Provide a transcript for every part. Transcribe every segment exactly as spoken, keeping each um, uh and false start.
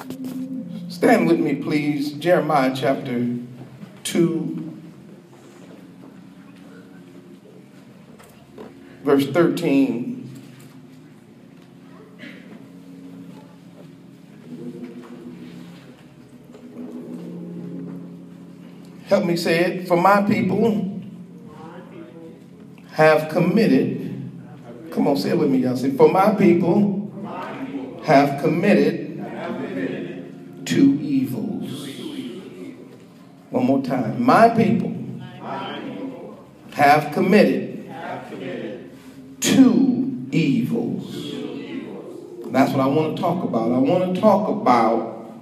Stand with me, please. Jeremiah chapter two, verse thirteen. Help me say it. For my people have committed. Come on, say it with me, y'all. Say, for my people have committed two evils. One more time. My people have committed two evils. That's what I want to talk about. I want to talk about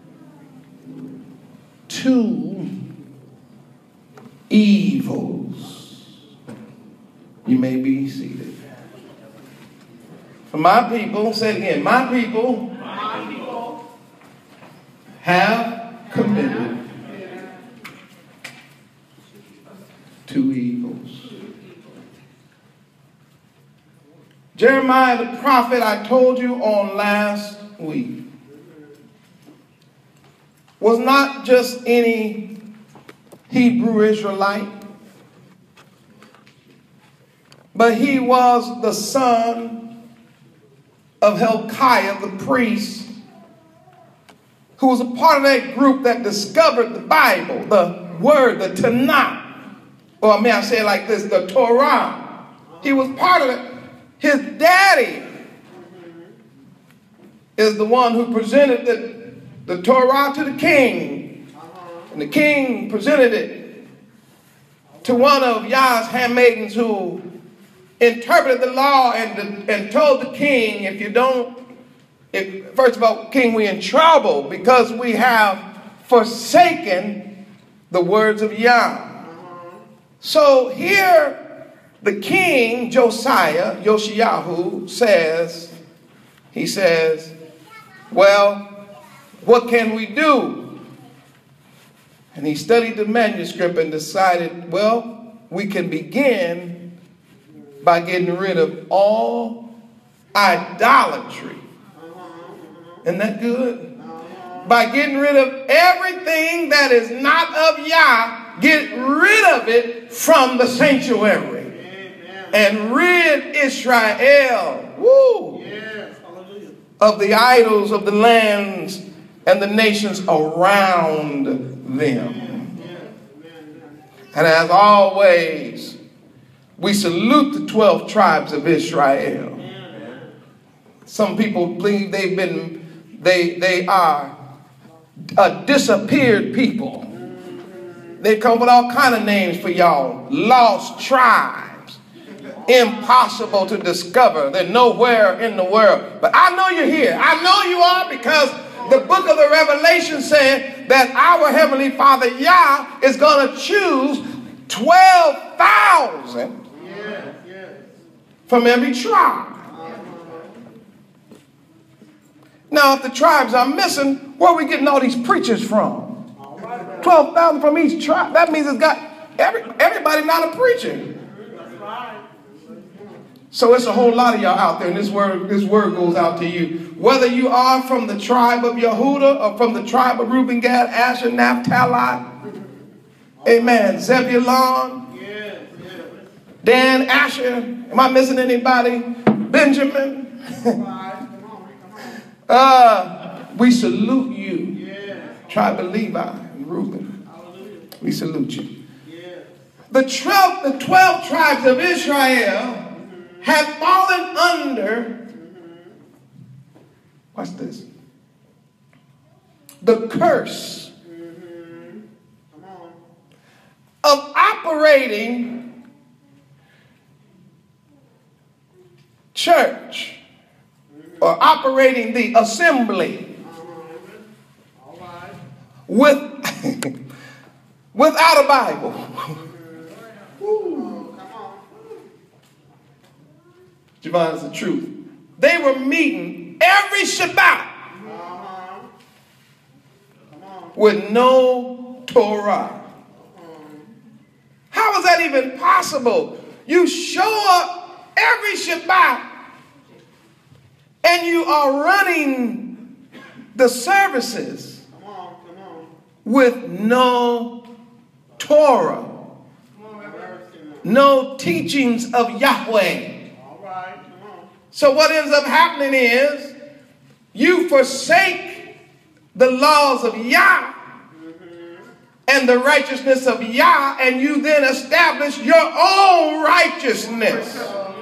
two evils. You may be seated. For my people, say it again, my people, my people have committed two evils. Jeremiah the prophet, I told you on last week, was not just any Hebrew Israelite, but he was the son of Hilkiah the priest, who was a part of that group that discovered the Bible, the word, the Tanakh, or may I say it like this, the Torah. He was part of it. His daddy is the one who presented the, the Torah to the king. And the king presented it to one of Yah's handmaidens who interpreted the law and, and told the king, if you don't, if, first of all, king, we're in trouble because we have forsaken the words of Yah. So here the king, Josiah, Yoshiyahu, says, he says, well, what can we do? And he studied the manuscript and decided, well, we can begin by getting rid of all idolatry. Isn't that good? By getting rid of everything that is not of Yah, get rid of it from the sanctuary. And rid Israel, woo, of the idols of the lands and the nations around them. And as always, we salute the twelve tribes of Israel. Some people believe they've been, they, they are a disappeared people. They come with all kind of names for y'all. Lost tribes. Impossible to discover. They're nowhere in the world. But I know you're here. I know you are, because the book of the Revelation said that our Heavenly Father Yah is going to choose twelve thousand yes, yes. from every tribe. Now, if the tribes are missing, where are we getting all these preachers from? twelve thousand from each tribe. That means it's got every, everybody not a preacher. So it's a whole lot of y'all out there, and this word, this word goes out to you. Whether you are from the tribe of Yehuda or from the tribe of Reuben, Gad, Asher, Naphtali, amen, Zebulon, Dan, Asher, am I missing anybody? Benjamin. uh, we salute you, tribe of Levi and Reuben. We salute you. The twelve, the twelve tribes of Israel have fallen under, watch this, the curse of operating church or operating the assembly with without a Bible. Javon, is the truth. They were meeting every Shabbat with no Torah. How is that even possible? You show up every Shabbat and you are running the services with no Torah, no teachings of Yahweh. So what ends up happening is you forsake the laws of Yah and the righteousness of Yah, and you then establish your own righteousness.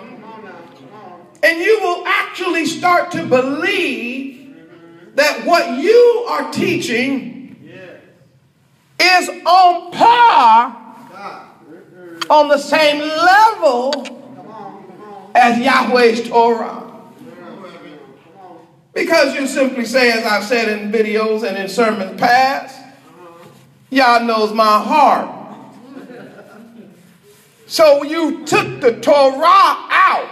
And you will actually start to believe that what you are teaching is on par, on the same level as Yahweh's Torah. Because you simply say, as I've said in videos and in sermons past, Yah knows my heart. So you took the Torah out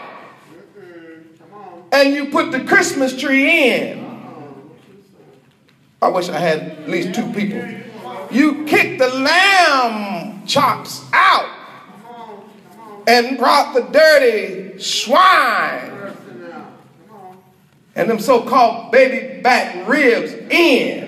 and you put the Christmas tree in. I wish I had at least two people. You kicked the lamb chops out and brought the dirty swine and them so-called baby back ribs in.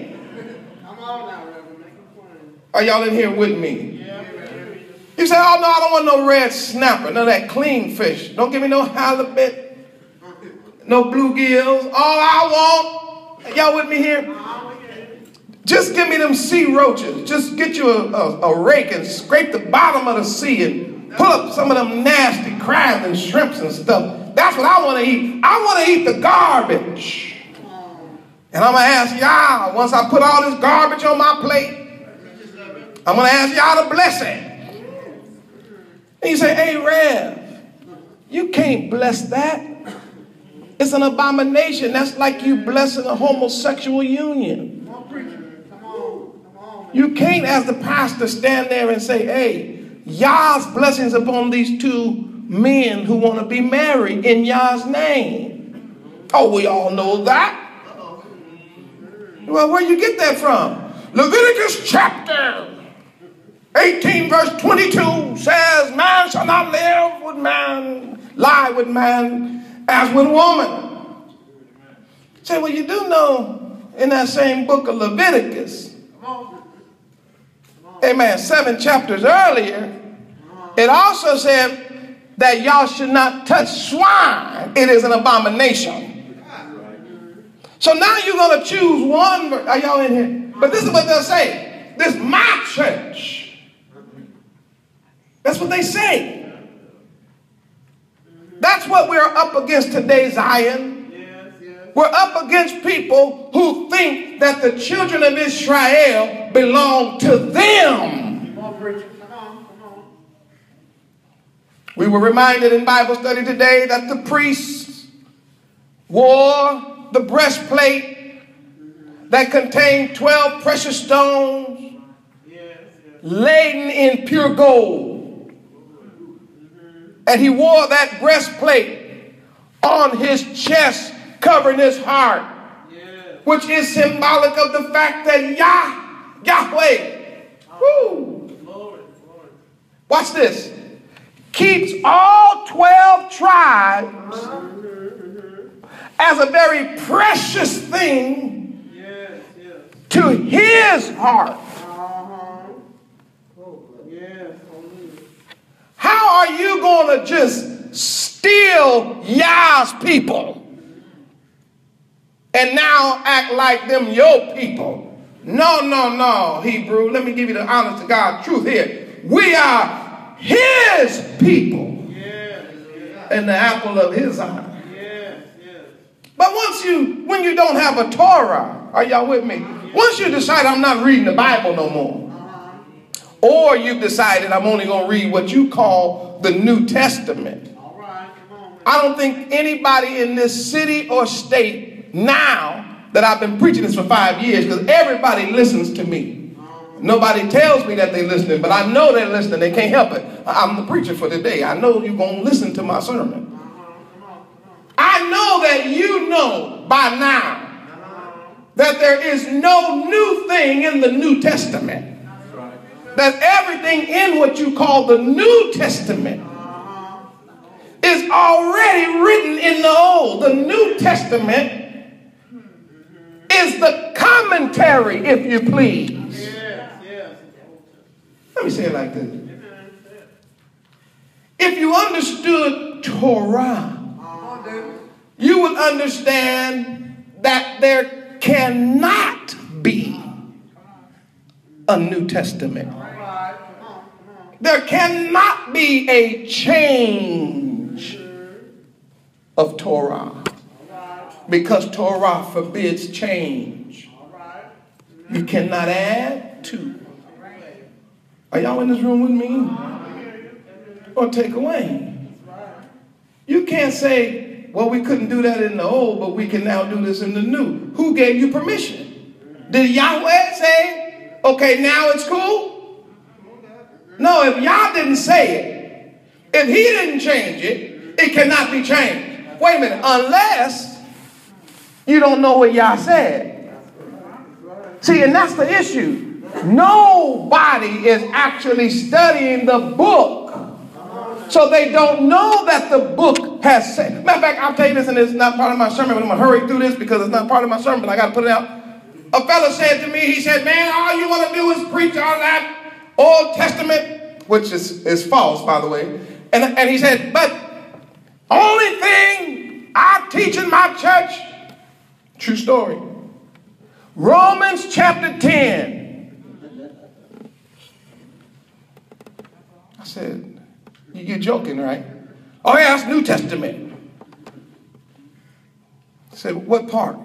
Are y'all in here with me? You say, oh no, I don't want no red snapper, none of that clean fish. Don't give me no halibut, no bluegills. All I want, y'all with me here? Just give me them sea roaches. Just get you a, a, a rake and scrape the bottom of the sea and pull up some of them nasty crabs and shrimps and stuff. That's what I want to eat. I want to eat the garbage. And I'm going to ask y'all, once I put all this garbage on my plate, I'm going to ask y'all to bless it. And you say, hey, Rev, you can't bless that. It's an abomination. That's like you blessing a homosexual union. You can't, as the pastor, stand there and say, hey, Yah's blessings upon these two men who want to be married in Yah's name. Oh, we all know that. Well, where you get that from? Leviticus chapter eighteen verse twenty-two says, man shall not live with man, lie with man as with woman. Say, well, you do know in that same book of Leviticus, amen, seven chapters earlier, it also said that y'all should not touch swine. It is an abomination. So now you're going to choose one. Are y'all in here? But this is what they'll say. This is my church. That's what they say. That's what we're up against today, Zion. Yes, yes. We're up against people who think that the children of Israel belong to them. Come on, preacher. Come on, come on. We were reminded in Bible study today that the priests wore the breastplate that contained twelve precious stones yes, yes. laden in pure gold. And he wore that breastplate on his chest, covering his heart, yes. which is symbolic of the fact that Yah, Yahweh, woo, Lord, Lord. Watch this, keeps all twelve tribes as a very precious thing yes, yes. to his heart. How are you going to just steal Yah's people and now act like them your people? No, no, no, Hebrew. Let me give you the honest to God truth here. We are his people yes, yes. and the apple of his eye. Yes, yes. But once you, when you don't have a Torah, are y'all with me? Once you decide I'm not reading the Bible no more, or you've decided I'm only going to read what you call the New Testament. All right, come on, I don't think anybody in this city or state now that I've been preaching this for five years, because everybody listens to me. Um, Nobody tells me that they're listening, but I know they're listening. They can't help it. I'm the preacher for today. I know you're going to listen to my sermon. Uh-huh, come on, come on. I know that you know by now uh-huh. that there is no new thing in the New Testament. That everything in what you call the New Testament is already written in the Old. The New Testament is the commentary, if you please. Yes, yes. Let me say it like this. If you understood Torah, you would understand that there cannot be a New Testament. There cannot be a change of Torah, because Torah forbids change. You cannot add to. Are y'all in this room with me? Or take away? You can't say, well, we couldn't do that in the old, but we can now do this in the new. Who gave you permission? Did Yahweh say, okay, now it's cool? No, if Yah didn't say it, if he didn't change it, it cannot be changed. Wait a minute, unless you don't know what Yah said. See, and that's the issue. Nobody is actually studying the book, so they don't know that the book has said. Matter of fact, I'll tell you this, and it's not part of my sermon, but I'm going to hurry through this because it's not part of my sermon, but I got to put it out. A fellow said to me, he said, man, all you want to do is preach all that Old Testament, which is, is false, by the way. And, and he said, but only thing I teach in my church, true story, Romans chapter ten. I said, you're joking, right? Oh, yeah, that's New Testament. I said, what part?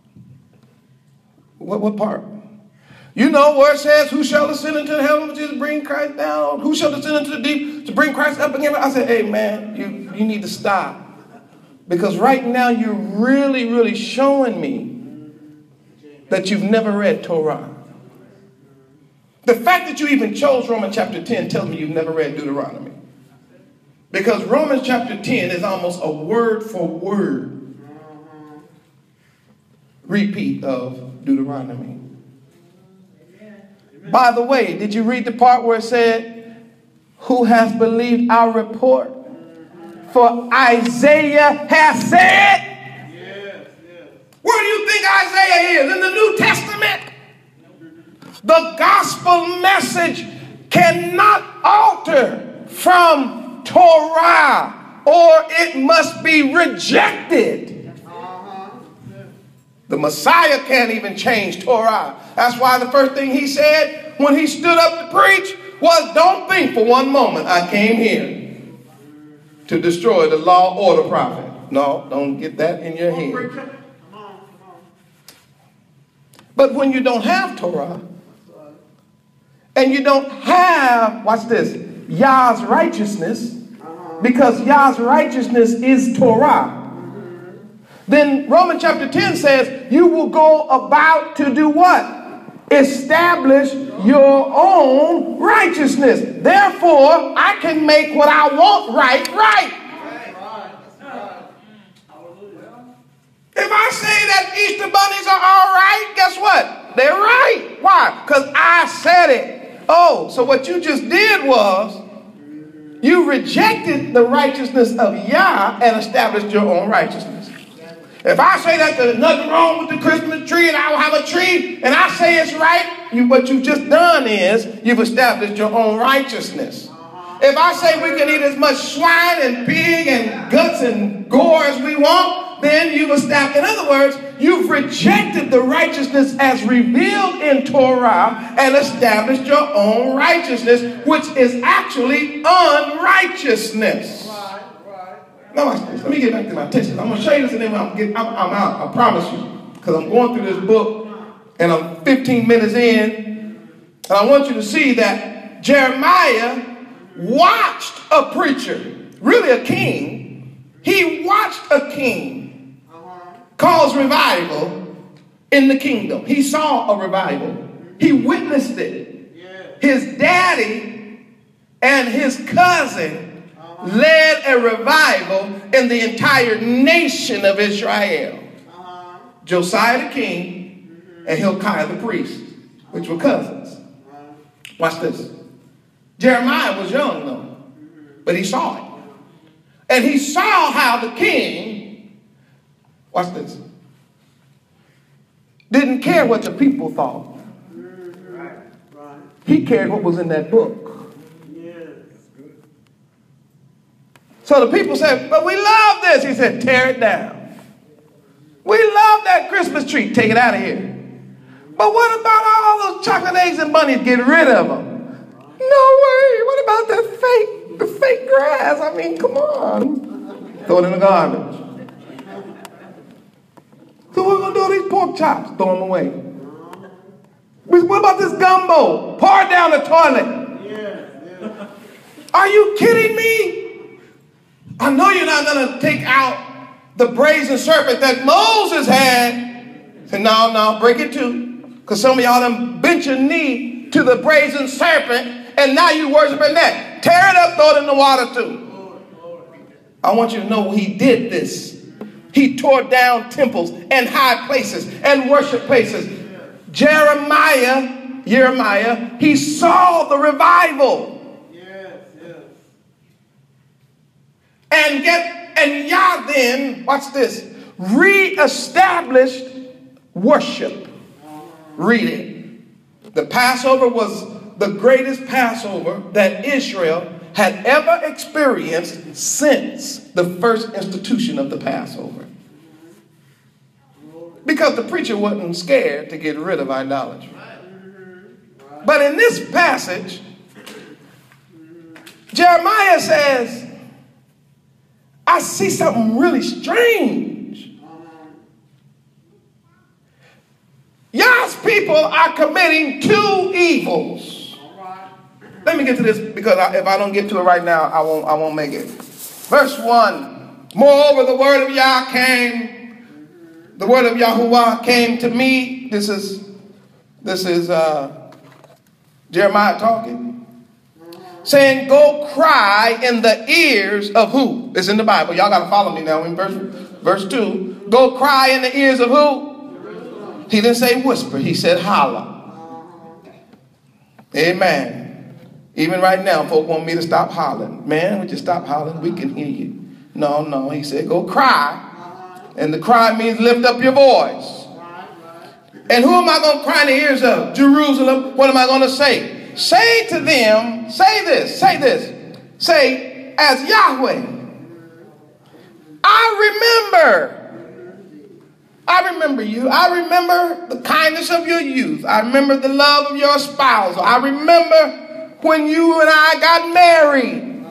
What, what part? You know where it says, who shall ascend into the heavens to bring Christ down? Who shall descend into the deep to bring Christ up again? I said, hey, man, you, you need to stop. Because right now you're really, really showing me that you've never read Torah. The fact that you even chose Romans chapter ten tells me you've never read Deuteronomy. Because Romans chapter ten is almost a word for word repeat of Deuteronomy. By the way, did you read the part where it said, who has believed our report? For Isaiah has said. Yes, yes. Where do you think Isaiah is? In the New Testament. The gospel message cannot alter from Torah, or it must be rejected. Uh-huh. The Messiah can't even change Torah. That's why the first thing he said when he stood up to preach was, don't think for one moment I came here to destroy the law or the prophet. No, don't get that in your head. But when you don't have Torah, and you don't have, watch this, Yah's righteousness, because Yah's righteousness is Torah, then Romans chapter ten says, you will go about to do what? Establish your own righteousness. Therefore, I can make what I want right, right. If I say that Easter bunnies are all right, guess what? They're right. Why? Because I said it. Oh, so what you just did was you rejected the righteousness of Yah and established your own righteousness. If I say that there's nothing wrong with the Christmas tree and I will have a tree and I say it's right, you, what you've just done is you've established your own righteousness. If I say we can eat as much swine and pig and guts and gore as we want, then you've established, in other words, you've rejected the righteousness as revealed in Torah and established your own righteousness, which is actually unrighteousness. Right, right. Now watch this. Let me get back to my text. I'm going to show you this and then I'm, get, I'm, I'm out. I promise you. Because I'm going through this book and I'm fifteen minutes in. And I want you to see that Jeremiah watched a preacher, really a king. He watched a king cause revival in the kingdom. He saw a revival. He witnessed it. His daddy and his cousin led a revival in the entire nation of Israel. Josiah the king and Hilkiah the priest, which were cousins. Watch this. Jeremiah was young though, but he saw it. And he saw how the king, watch this, didn't care what the people thought. Right. Right. He cared what was in that book. Yes. So the people said, but we love this. He said, tear it down. We love that Christmas tree. Take it out of here. But what about all those chocolate eggs and bunnies? Get rid of them. No way. What about that fake, the fake grass? I mean, come on. Throw it in the garbage. So what are we going to do with these pork chops? Throw them away. What about this gumbo? Pour it down the toilet. Yes. Yes. Are you kidding me? I know you're not going to take out the brazen serpent that Moses had. Say, no, no, break it too. Because some of y'all done bent your knee to the brazen serpent, and now you worshiping that. Tear it up, throw it in the water too. I want you to know he did this. He tore down temples and high places and worship places. Jeremiah, Jeremiah, he saw the revival. Yes. Yes. And get and Yah then, watch this, reestablished worship. Read it. The Passover was the greatest Passover that Israel had ever experienced since the first institution of the Passover. Because the preacher wasn't scared to get rid of idolatry. But in this passage, Jeremiah says, I see something really strange. Yah's people are committing two evils. Let me get to this, because I, if I don't get to it right now, I won't, I won't make it. Verse one, moreover, the word of Yah came, the word of Yahuwah came to me. This is, this is uh, Jeremiah talking, saying, go cry in the ears of who? It's in the Bible. Y'all got to follow me now in verse, verse two. Go cry in the ears of who? He didn't say whisper. He said holler. Amen. Even right now, folk want me to stop hollering. Man, would you stop hollering? We can hear you. No, no. He said, go cry. And the cry means lift up your voice. And who am I going to cry in the ears of? Jerusalem. What am I going to say? Say to them, say this, say this. Say, as Yahweh, I remember. I remember you. I remember the kindness of your youth. I remember the love of your spouse. I remember when you and I got married.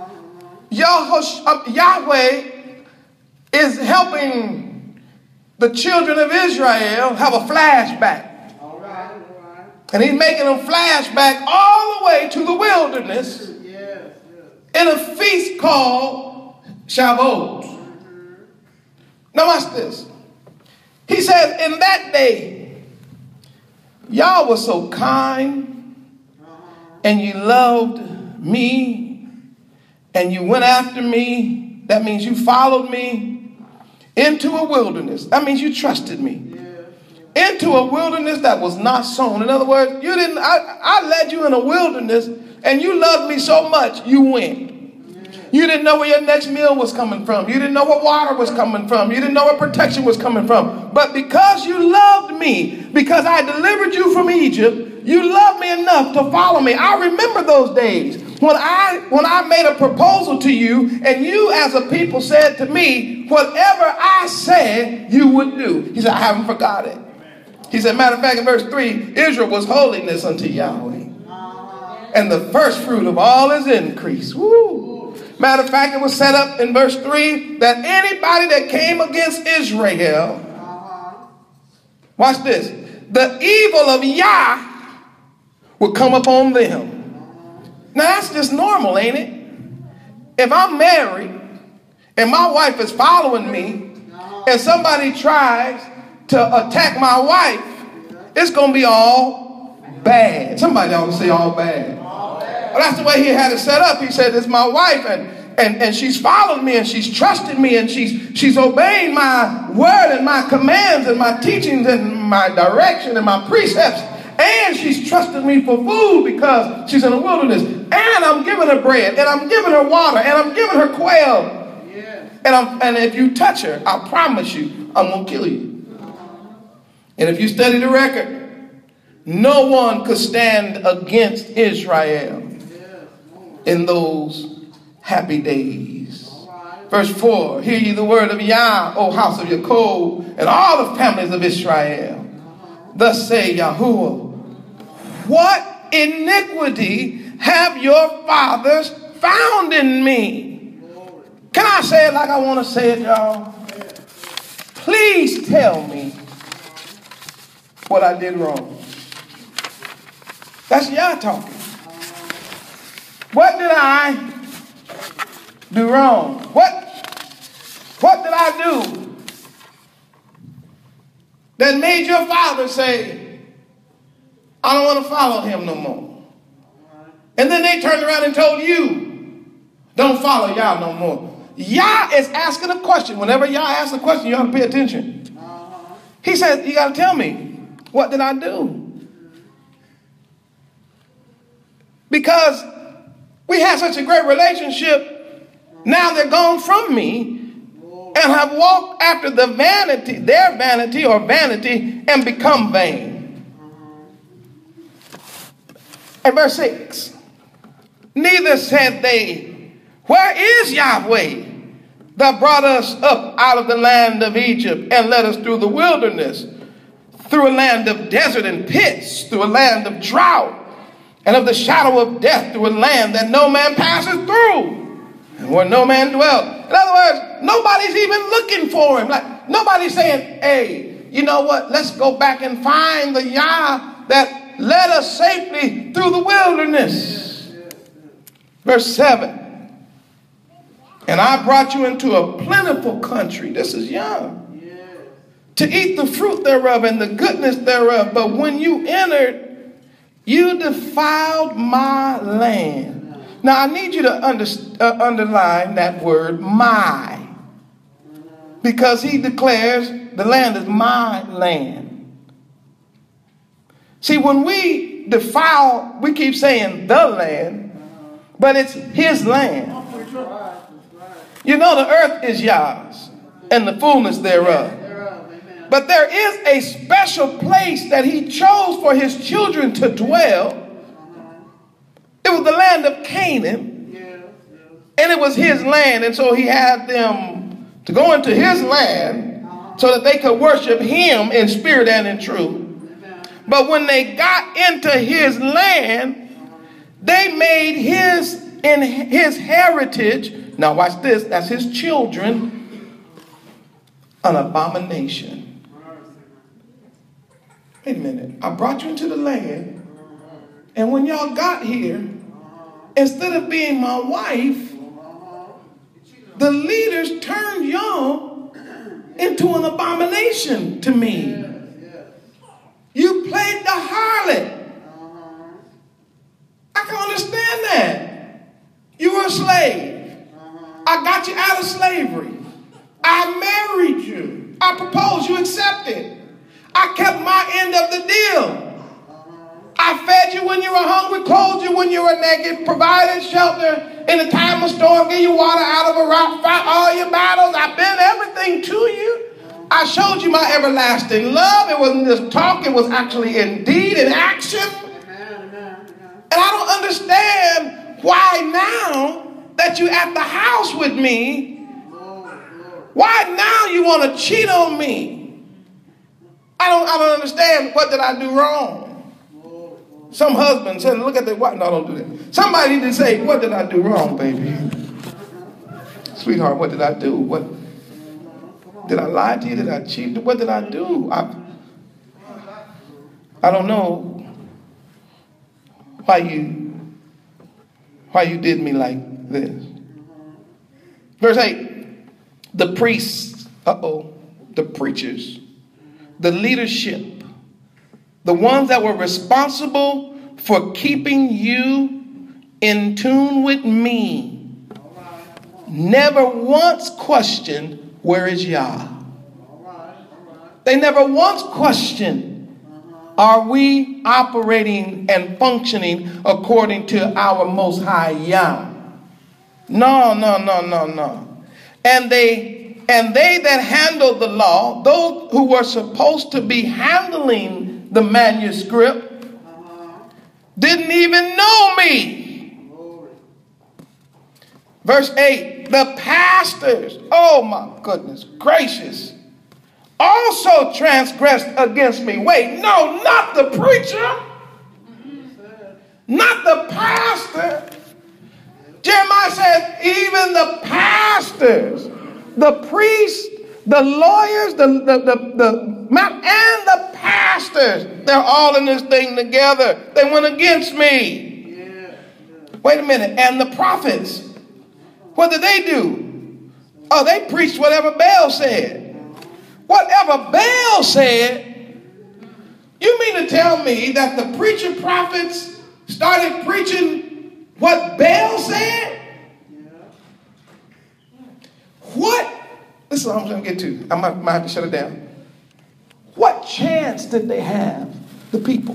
Yahweh is helping the children of Israel have a flashback. All right, all right. And he's making them flashback all the way to the wilderness. Yes, yes. In a feast called Shavuot. Mm-hmm. Now watch this. He says, in that day, y'all was so kind, and you loved me, and you went after me. That means you followed me into a wilderness. That means you trusted me. Yeah. Into a wilderness that was not sown. In other words, you didn't. I, I led you in a wilderness, and you loved me so much, you went. You didn't know where your next meal was coming from. You didn't know where water was coming from. You didn't know where protection was coming from. But because you loved me, because I delivered you from Egypt, you loved me enough to follow me. I remember those days when I when I made a proposal to you, and you as a people said to me, whatever I said, you would do. He said, I haven't forgot it. He said, matter of fact, in verse three, Israel was holiness unto Yahweh, and the first fruit of all his increase. Woo! Matter of fact, it was set up in verse three that anybody that came against Israel, watch this, the evil of Yah would come upon them. Now that's just normal, ain't it? If I'm married and my wife is following me and somebody tries to attack my wife, it's going to be all bad. Somebody ought to say all bad. Well, that's the way he had it set up. He said, it's my wife, and, and, and she's followed me, and she's trusted me, and she's, she's obeying my word and my commands and my teachings and my direction and my precepts. And she's trusted me for food because she's in the wilderness. And I'm giving her bread, and I'm giving her water, and I'm giving her quail. Yeah. And, I'm, and if you touch her, I promise you, I'm going to kill you. And if you study the record, no one could stand against Israel in those happy days. Verse four, hear ye the word of Yah, O house of Jacob, and all the families of Israel. Thus say Yahuwah, what iniquity have your fathers found in me? Can I say it like I want to say it, y'all? Please tell me what I did wrong. That's Yah talking. What did I do wrong? What, what did I do that made your father say, I don't want to follow him no more? And then they turned around and told you, don't follow Yah no more. Yah is asking a question. Whenever Yah asks a question, you ought to pay attention. He says, you got to tell me, what did I do? Because we had such a great relationship, now they're gone from me and have walked after the vanity, their vanity or vanity, and become vain. And verse six, neither said they, where is Yahweh that brought us up out of the land of Egypt and led us through the wilderness, through a land of desert and pits, through a land of drought, and of the shadow of death, through a land that no man passes through, and where no man dwelt. In other words, nobody's even looking for him. Like, nobody's saying, hey, you know what? Let's go back and find the Yah that led us safely through the wilderness. Verse seven. And I brought you into a plentiful country. This is Yah. To eat the fruit thereof and the goodness thereof. But when you entered, you defiled my land. Now I need you to under, uh, underline that word my. Because he declares the land is my land. See, when we defile, we keep saying the land, but it's his land. You know the earth is Yah's and the fullness thereof. But there is a special place that he chose for his children to dwell. It was the land of Canaan. And it was his land. And so he had them to go into his land so that they could worship him in spirit and in truth. But when they got into his land, they made his, in his heritage, now watch this, that's his children, an abomination. Wait a minute, I brought you into the land, and when y'all got here, instead of being my wife, the leaders turned y'all into an abomination to me. You played the harlot. I can understand that. You were a slave. I got you out of slavery. I married you. I proposed, you accepted. I kept my end of the deal. I fed you when you were hungry, clothed you when you were naked, provided shelter in a time of storm, gave you water out of a rock, fought all your battles. I've been everything to you. I showed you my everlasting love. It wasn't just talk, it was actually in deed and action. And I don't understand why now that you're at the house with me, why now you want to cheat on me? I don't, I don't understand. What did I do wrong? Some husband said, look at the wife. No, don't do that. Somebody need to say, what did I do wrong, baby? Sweetheart, what did I do? What did I lie to you? Did I cheat? What did I do? I, I don't know why you, why you did me like this. Verse eight, the priests, uh-oh, the preachers, the leadership, the ones that were responsible for keeping you in tune with me, never once questioned, where is Yah? They never once questioned, are we operating and functioning according to our Most High Yah? No, no, no, no, no. And they And they that handled the law, those who were supposed to be handling the manuscript, didn't even know me. Verse eight, the pastors, oh my goodness gracious, also transgressed against me. Wait, no, not the preacher, not the pastor. Jeremiah says even the pastors, the priests, the lawyers, the, the, the, the, and the pastors, they're all in this thing together. They went against me. Yeah. Wait a minute. And the prophets, what did they do? Oh, they preached whatever Baal said. Whatever Baal said. You mean to tell me that the preacher prophets started preaching what Baal said? What? This is what I'm going to get to. I might, might have to shut it down. What chance did they have, the people?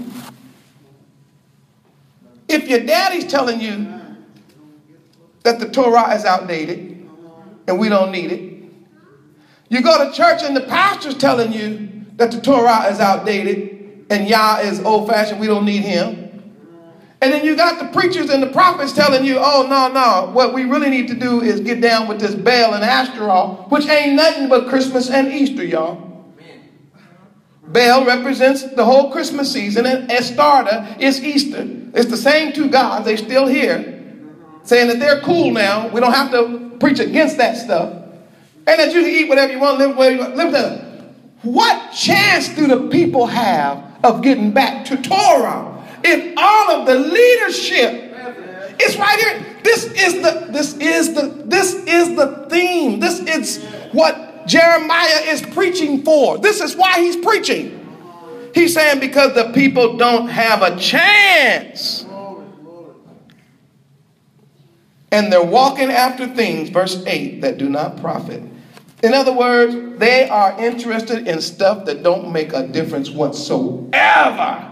If your daddy's telling you that the Torah is outdated and we don't need it, you go to church and the pastor's telling you that the Torah is outdated and Yah is old-fashioned, we don't need him. And then you got the preachers and the prophets telling you, oh, no, no, what we really need to do is get down with this Baal and Ashtaroth, which ain't nothing but Christmas and Easter, y'all. Baal represents the whole Christmas season, and Astarte is Easter. It's the same two gods. They're still here, saying that they're cool now. We don't have to preach against that stuff. And that you can eat whatever you want, live whatever you want. Live there. What chance do the people have of getting back to Torah? If all of the leadership is right here, this is the this is the this is the theme. This is what Jeremiah is preaching for. This is why he's preaching. He's saying because the people don't have a chance. And they're walking after things, verse eight, that do not profit. In other words, they are interested in stuff that don't make a difference whatsoever.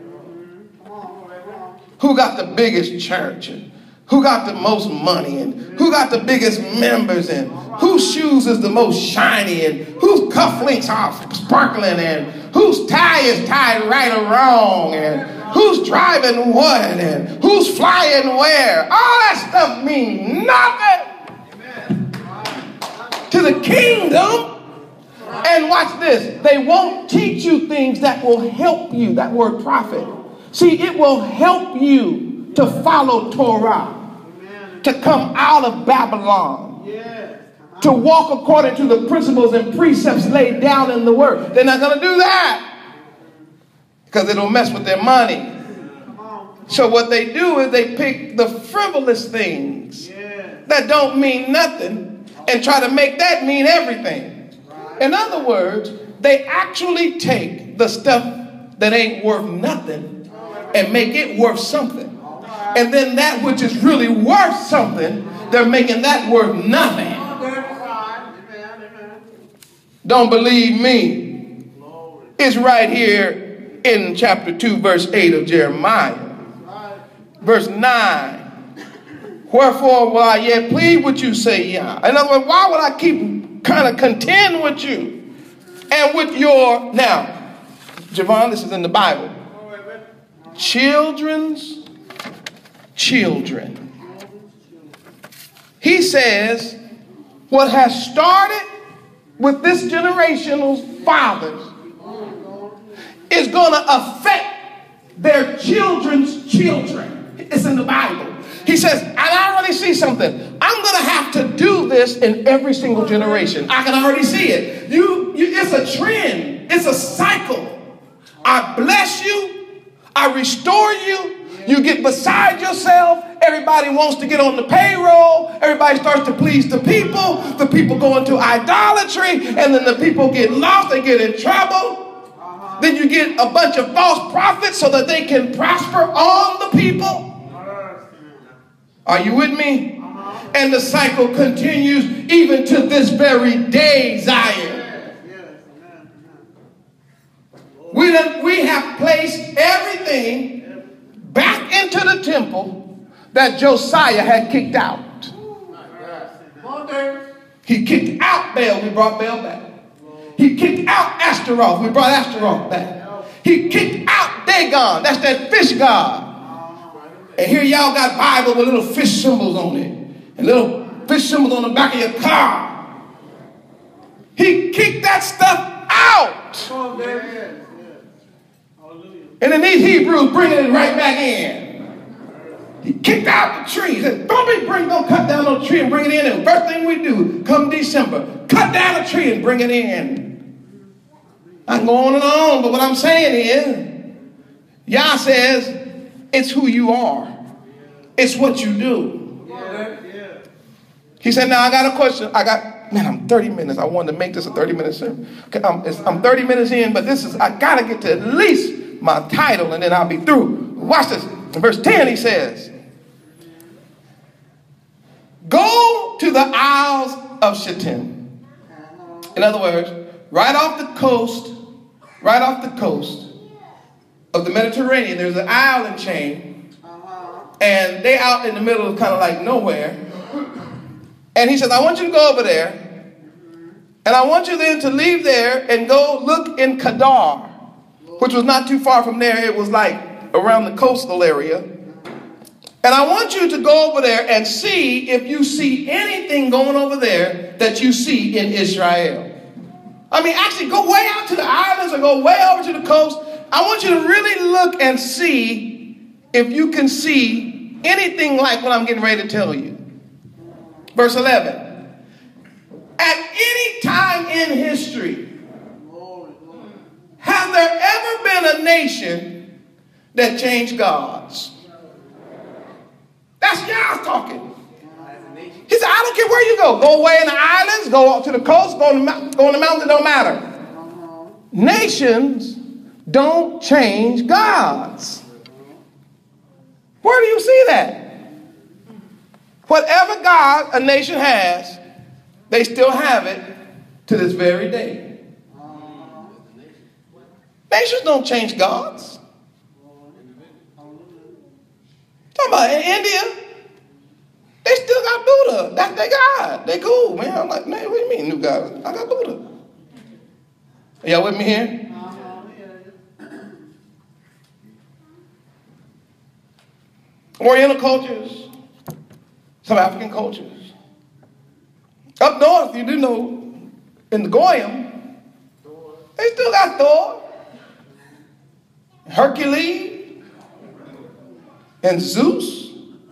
Who got the biggest church? And who got the most money? And who got the biggest members? And whose shoes is the most shiny? And whose cufflinks are sparkling? And whose tie is tied right or wrong? And who's driving what? And who's flying where? All that stuff means nothing to the kingdom. And watch this. They won't teach you things that will help you. That word profit. See, it will help you to follow Torah, to come out of Babylon, to walk according to the principles and precepts laid down in the word. They're not going to do that because it'll mess with their money. So what they do is they pick the frivolous things that don't mean nothing and try to make that mean everything. In other words, they actually take the stuff that ain't worth nothing and make it worth something. And then that which is really worth something, they're making that worth nothing. Don't believe me? It's right here in chapter two, verse eight of Jeremiah. Verse nine. Wherefore will I yet plead with you, say Yah. In other words, why would I keep kind of contend with you? And with your, now, Javon, this is in the Bible. Children's children. He says what has started with this generation's fathers is going to affect their children's children. It's in the Bible. He says, and I already see something. I'm going to have to do this in every single generation. I can already see it. You, you, it's a trend. It's a cycle. I bless you. I restore you. You get beside yourself. Everybody wants to get on the payroll. Everybody starts to please the people. The people go into idolatry. And then the people get lost and get in trouble. Uh-huh. Then you get a bunch of false prophets so that they can prosper on the people. Are you with me? Uh-huh. And the cycle continues even to this very day, Zion. We, done, we have placed everything back into the temple that Josiah had kicked out. He kicked out out Baal, we brought Baal back. He kicked out Ashtaroth, we brought Ashtaroth back. He kicked out Dagon, that's that fish god. And here y'all got Bible with little fish symbols on it. And little fish symbols on the back of your car. He kicked that stuff out. And then these Hebrews bringing it right back in. He kicked out the tree. He said, don't be bring, don't cut down no tree and bring it in. And the first thing we do, come December, cut down a tree and bring it in. I can go on and on, but what I'm saying is, Yah says, it's who you are. It's what you do. He said, now I got a question. I got, man, I'm thirty minutes. I wanted to make this a thirty minute sermon. Okay, I'm, it's, I'm thirty minutes in, but this is, I got to get to at least my title and then I'll be through. Watch this. In verse ten, he says, go to the Isles of Shittim. In other words, right off the coast, right off the coast of the Mediterranean, there's an island chain, and they out in the middle of kind of like nowhere. And he says, I want you to go over there, and I want you then to leave there and go look in Kedar, which was not too far from there. It was like around the coastal area. And I want you to go over there and see if you see anything going over there that you see in Israel. I mean, actually go way out to the islands or go way over to the coast. I want you to really look and see if you can see anything like what I'm getting ready to tell you. Verse eleven. At any time in history, has there ever been a nation that changed gods? That's Yah's talking. He said, I don't care where you go. Go away in the islands, go up to the coast, go on the, go on the mountain, it don't matter. Nations don't change gods. Where do you see that? Whatever God a nation has, they still have it to this very day. Nations don't change gods. Talking about in India, they still got Buddha. That's their God. They cool, man. I'm like, man, what do you mean new God? I got Buddha. Are y'all with me here? Oriental cultures, some African cultures. Up north, you do know, in the Goyim, they still got Thor, Hercules, and Zeus.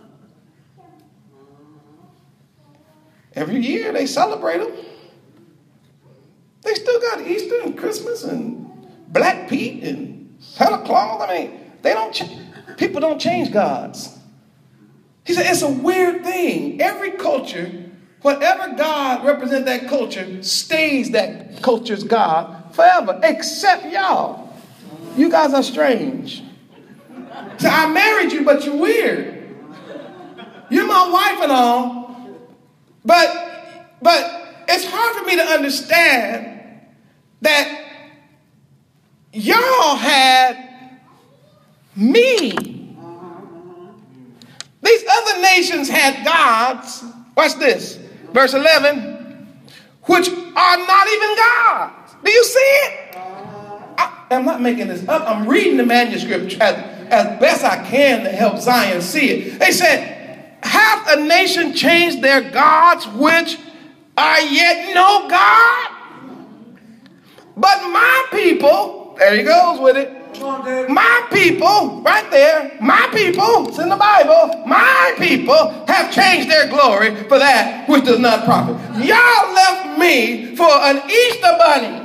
Every year they celebrate them. They still got Easter and Christmas and Black Pete and Santa Claus. I mean, they don't. Ch- people don't change gods. He said it's a weird thing. Every culture, whatever God represents that culture, stays that culture's God forever, except y'all. You guys are strange. So I married you, but you're weird. You're my wife and all, but but it's hard for me to understand that y'all had me. These other nations had gods. Watch this. Verse eleven, which are not even gods. Do you see it? I, I'm not making this up. I'm reading the manuscript as, as best I can to help Zion see it. They said, hath a nation changed their gods which are yet no God? But my people, there he goes with it. My people, right there, my people, it's in the Bible, my people have changed their glory for that which does not profit. Y'all left me for an Easter bunny.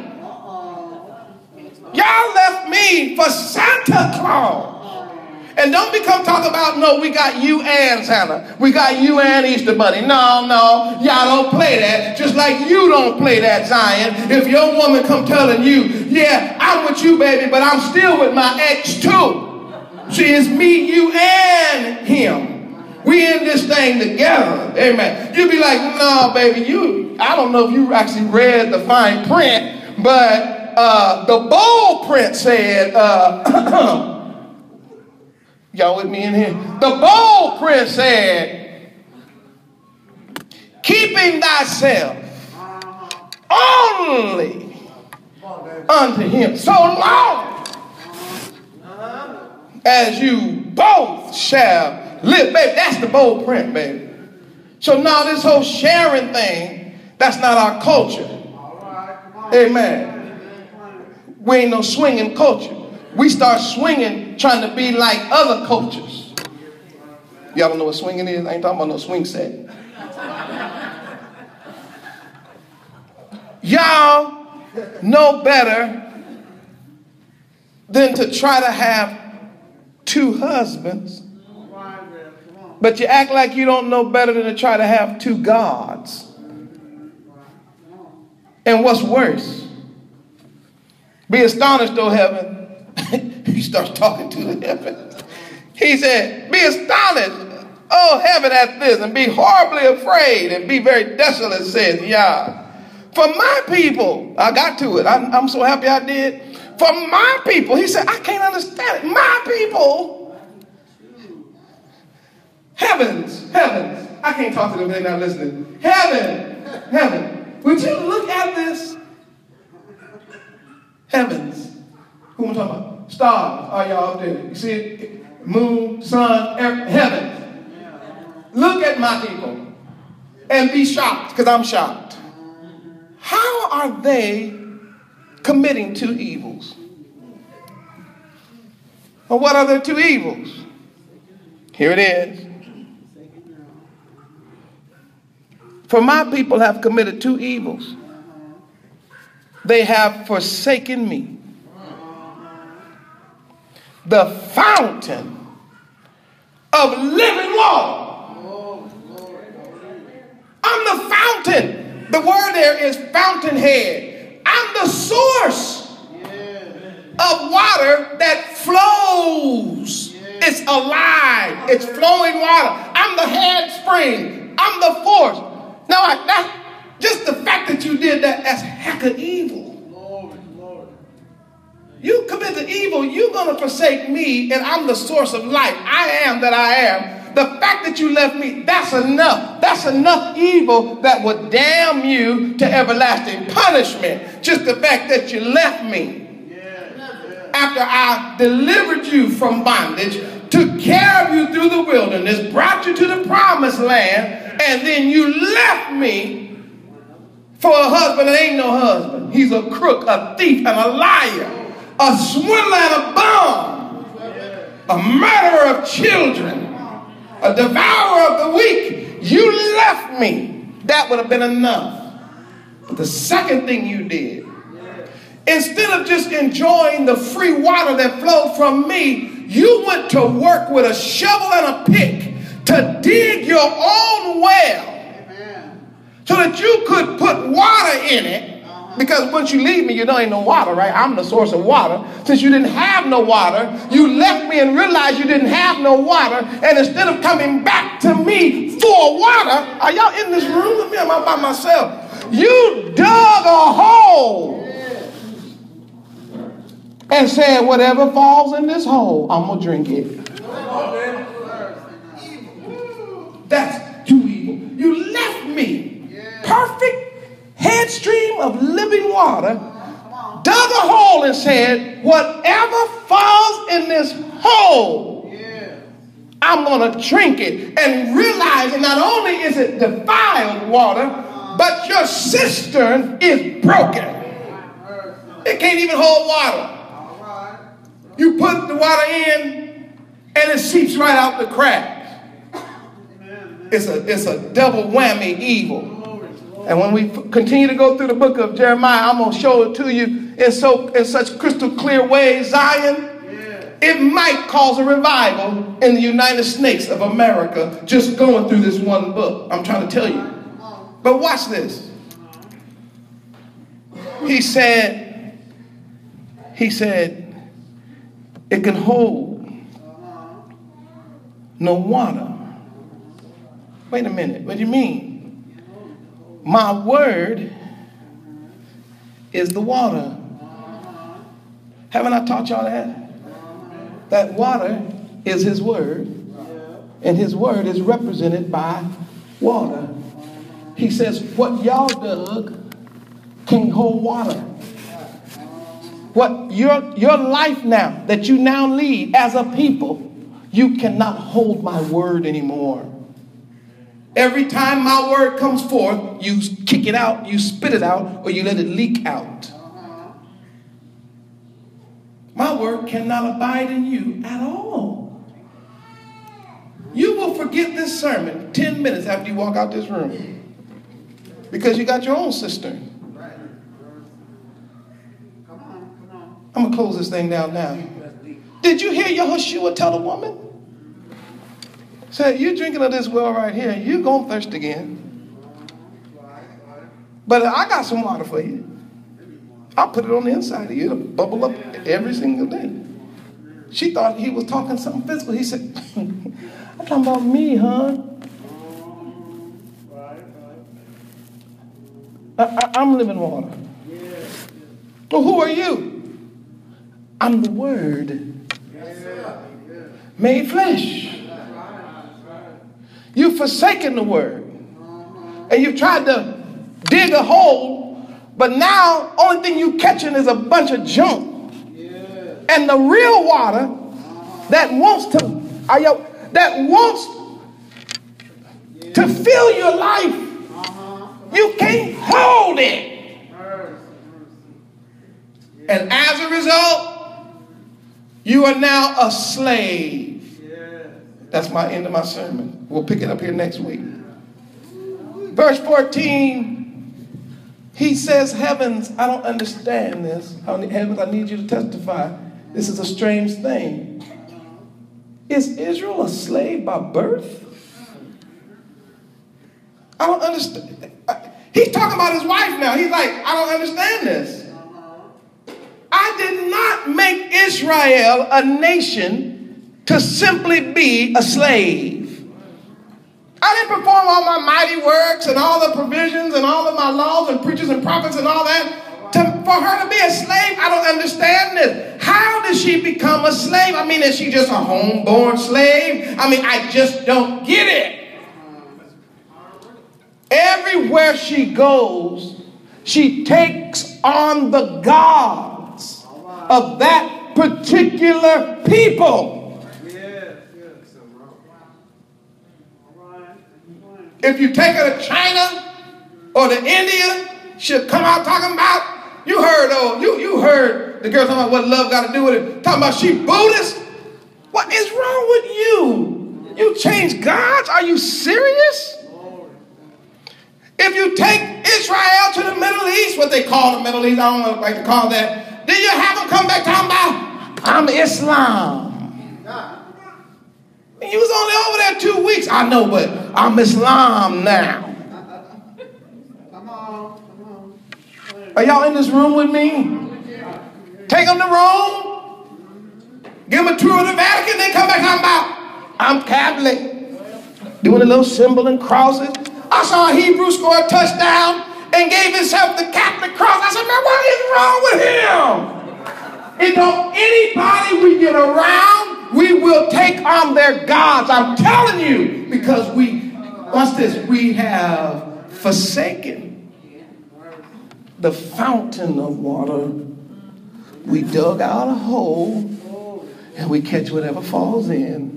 Y'all left me for Santa Claus. And don't become talking about, no, we got you and Santa. We got you and Easter Bunny. No, no, y'all don't play that. Just like you don't play that, Zion. If your woman come telling you, yeah, I'm with you, baby, but I'm still with my ex too. See, it's me, you, and him. We in this thing together. Amen. You be like, no, baby, you, I don't know if you actually read the fine print, but uh, the bold print said, uh, y'all with me in here? The bold print said, keeping thyself only unto him, so long as you both shall live. Baby, that's the bold print, baby. So now this whole sharing thing, that's not our culture. Amen. We ain't no swinging culture. We start swinging trying to be like other cultures. Y'all don't know what swinging is? I ain't talking about no swing set. Y'all know better than to try to have two husbands, but you act like you don't know better than to try to have two gods. And what's worse, be astonished, O heaven. He starts talking to the heaven. He said, be astonished, O heaven, at this, and be horribly afraid, and be very desolate, says Yah. For my people, I got to it. I'm, I'm so happy I did. For my people, he said, I can't understand it. My people, heavens, heavens. I can't talk to them, they're not listening. Heaven, heaven. Would you look at this? Heavens. Who am I talking about? Stars. Are y'all up there? You see it? Moon, sun, earth, heavens. Look at my people and be shocked, because I'm shocked. How are they committing two evils? Well, what are the two evils? Here it is. For my people have committed two evils. They have forsaken me, the fountain of living water. I'm the fountain. The word there is fountainhead. I'm the source of water that flows. It's alive. It's flowing water. I'm the head spring. I'm the force. Now, I, that, just the fact that you did that, that's heck of evil. You commit the evil, you're going to forsake me, and I'm the source of life. I am that I am. The fact that you left me, that's enough. That's enough evil that would damn you to everlasting punishment. Just the fact that you left me. After I delivered you from bondage, took care of you through the wilderness, brought you to the promised land, and then you left me for a husband that ain't no husband. He's a crook, a thief, and a liar, a swindler and a bum, a murderer of children, a devourer of the weak. You left me. That would have been enough. But the second thing you did, instead of just enjoying the free water that flowed from me, you went to work with a shovel and a pick to dig your own well so that you could put water in it. Because once you leave me, you don't ain't no water, right? I'm the source of water. Since you didn't have no water, you left me and realized you didn't have no water. And instead of coming back to me for water, are y'all in this room with me? Am I by myself? You dug a hole and said, whatever falls in this hole, I'm going to drink it. That's too evil. You left me perfect head stream of living water, dug a hole and said, whatever falls in this hole, I'm going to drink it. And realizing not only is it defiled water, but your cistern is broken. It can't even hold water. You put the water in and it seeps right out the cracks. It's a, it's a double whammy evil. And when we continue to go through the book of Jeremiah, I'm going to show it to you in so in such crystal clear ways, Zion. Yeah. It might cause a revival in the United States of America just going through this one book. I'm trying to tell you. But watch this. He said, he said, it can hold no water. Wait a minute. What do you mean? My word is the water. Haven't I taught y'all that? That water is his word. And his word is represented by water. He says, what y'all dug can't hold water. What your, your life now, that you now lead as a people, you cannot hold my word anymore. Every time my word comes forth, you kick it out, you spit it out, or you let it leak out. My word cannot abide in you at all. You will forget this sermon ten minutes after you walk out this room because you got your own cistern. I'm going to close this thing down now. Did you hear Yehoshua tell the woman? Said, you drinking of this well right here, you're going to thirst again. But I got some water for you. I'll put it on the inside of you. It'll bubble up every single day. She thought he was talking something physical. He said, I'm talking about me, huh? I, I, I'm living water. Well, who are you? I'm the Word made flesh. You've forsaken the Word. And you've tried to dig a hole, but now only thing you catching is a bunch of junk. And the real water that wants to, are you, that wants to fill your life, you can't hold it. And as a result, you are now a slave. That's my end of my sermon. We'll pick it up here next week. Verse fourteen, he says, heavens, I don't understand this. Heavens, I need you to testify. This is a strange thing. Is Israel a slave by birth? I don't understand. He's talking about his wife now. He's like, I don't understand this. I did not make Israel a nation to simply be a slave. I didn't perform all my mighty works and all the provisions and all of my laws and preachers and prophets and all that to, for her to be a slave. I don't understand this. How did she become a slave? I mean, is she just a homeborn slave? I mean, I just don't get it. Everywhere she goes, she takes on the gods of that particular people. If you take her to China or to India, she'll come out talking about, you heard, oh, you, you heard the girl talking about what love got to do with it. Talking about she Buddhist. What is wrong with you? You change gods? Are you serious? If you take Israel to the Middle East, what they call the Middle East, I don't like to call that, then you have them come back talking about, I'm Islam. And you was only over there two weeks. I know, but I'm Islam now. Come on, come on. Are y'all in this room with me? Take them to Rome, give them a tour of the Vatican, then come back talking about, I'm Catholic. Doing a little symbol and crosses. I saw a Hebrew score a touchdown and gave himself the Catholic cross. I said, man, what is wrong with him? It don't, anybody we get around, we will take on their gods. I'm telling you, because we, watch this, we have forsaken the fountain of water. We dug out a hole and we catch whatever falls in.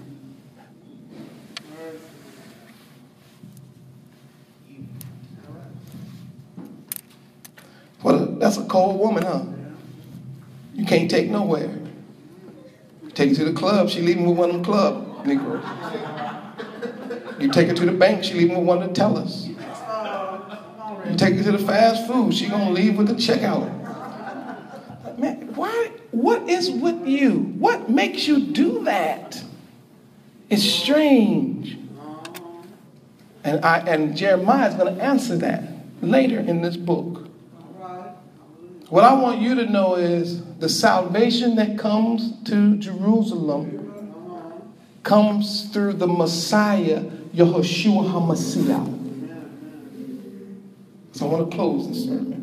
Well, that's a cold woman, huh? You can't take nowhere. Take her to the club, she leaving with one of them club Negroes. You take her to the bank, she leaving with one of the tellers. You take her to the fast food, she gonna leave with the checkout. Man, why? What is with you? What makes you do that? It's strange. And I and Jeremiah is going to answer that later in this book. What I want you to know is the salvation that comes to Jerusalem comes through the Messiah, Yehoshua HaMashiach. So I want to close this sermon.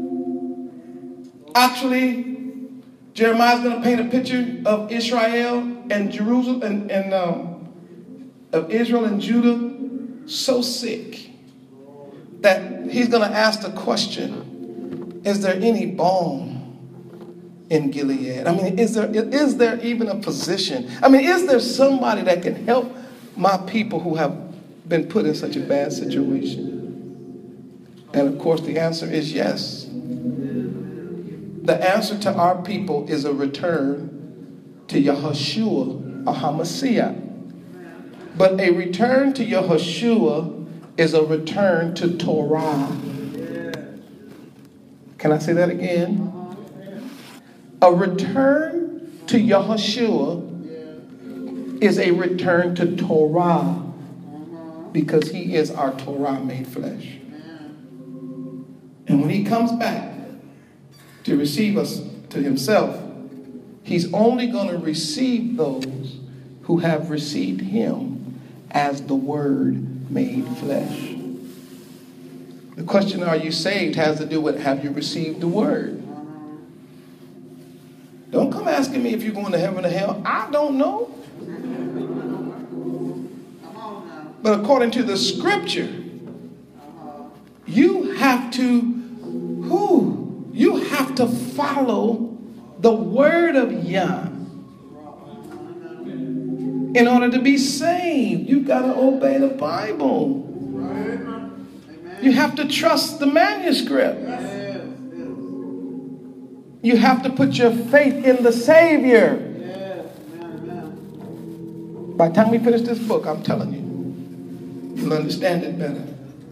Actually, Jeremiah is going to paint a picture of Israel and Jerusalem and, and um, of Israel and Judah so sick that he's going to ask the question, is there any balm in Gilead? I mean, is there is there even a physician? I mean, is there somebody that can help my people who have been put in such a bad situation? And of course, the answer is yes. The answer to our people is a return to Yahushua, or HaMashiach. But a return to Yahushua is a return to Torah. Can I say that again? A return to Yahushua is a return to Torah, because he is our Torah made flesh. And when he comes back to receive us to himself, he's only going to receive those who have received him as the Word made flesh. The question, are you saved, has to do with, have you received the Word? Don't come asking me if you're going to heaven or hell. I don't know. But according to the scripture, you have to, who? You have to follow the word of Yah in order to be saved. You've got to obey the Bible. You have to trust the manuscript. You have to put your faith in the Savior. By the time we finish this book, I'm telling you, you'll understand it better.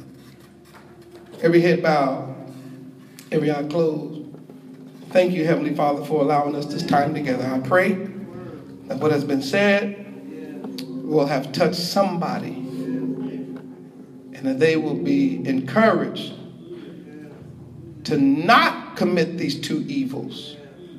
Every head bowed, every eye closed. Thank you, Heavenly Father, for allowing us this time together. I pray that what has been said will have touched somebody, and that they will be encouraged to not commit these two evils,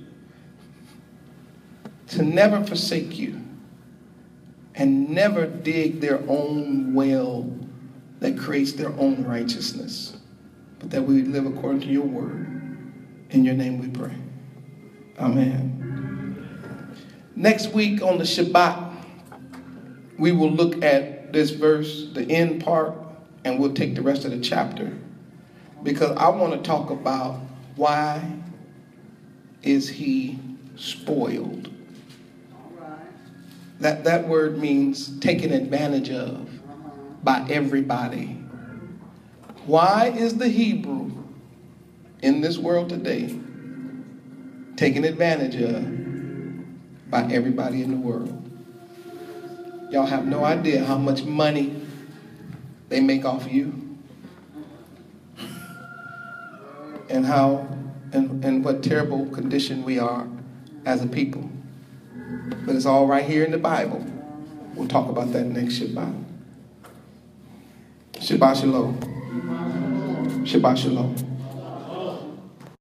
to never forsake you, and never dig their own well that creates their own righteousness, but that we live according to your word. In your name we pray. Amen. Next week on the Shabbat, we will look at this verse, the end part, and we'll take the rest of the chapter, because I want to talk about why is he spoiled. That, that word means taken advantage of by everybody. Why is the Hebrew in this world today taken advantage of by everybody in the world? Y'all have no idea how much money they make off you, and how and, and what terrible condition we are as a people. But it's all right here in the Bible. We'll talk about that next Shabbat. Shabbat Shalom. Shabbat Shalom.